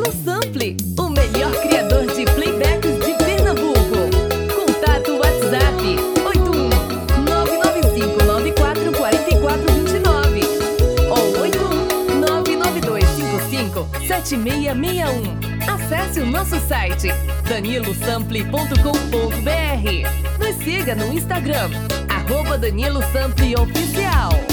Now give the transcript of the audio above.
Danilo Sample, o melhor criador de playbacks de Pernambuco. Contato WhatsApp 81 ou 81 Acesse o nosso site danilosample.com.br. Nos siga no Instagram @DaniloSample Oficial.